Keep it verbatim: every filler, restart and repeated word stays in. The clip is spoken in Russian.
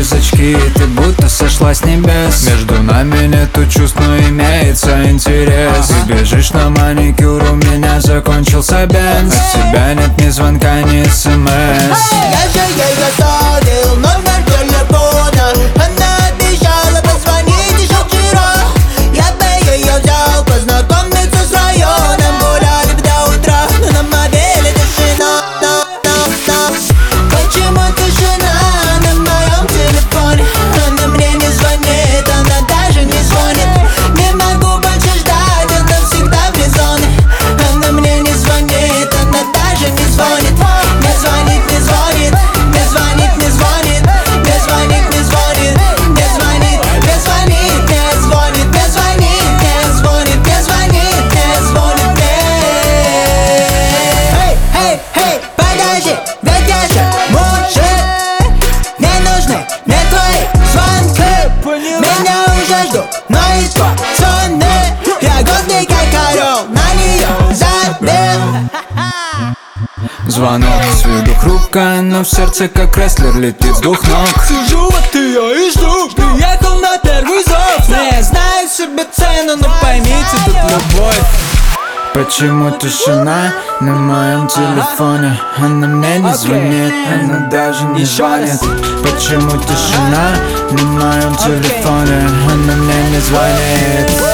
через очки, ты будто сошла с небес. Между нами нету чувств, но имеется интерес. Ты бежишь на маникюр, у меня закончился бенз. От тебя нет ни звонка, ни смс. Я же ей оставил номер телефона. Она обещала позвонить еще вчера. Я бы ее взял познакомиться с районом. Гуляли до утра, но на мобиле тишина. Почему тишина на моем телефоне? Она мне не звонит, она даже не звонит. Не могу больше ждать, она всегда в резоне. Она мне не звонит, она даже не звонит. Не звонит, не звонит, не звонит, не звонит, не звонит, не звонит, не звонит, не звонит, не звонит, не звонит, не звонит, не звонит, не звонит мне. Эй, эй, эй, подожди, ведь я же мужик. Не нужны мне твои звонки. Меня уже ждут, но из пацаны. Я годный как орел, на нее забил. Звонок с виду хрупкая, но в сердце как рестлер летит с двух ног. Сижу вот и я и жду, приехал на первый зов. Не знаю себе цену, но поймите, тут любовь. Почему тишина на моем телефоне? Она мне не звонит, она даже не звонит. Почему тишина на моем телефоне? Она мне не звонит.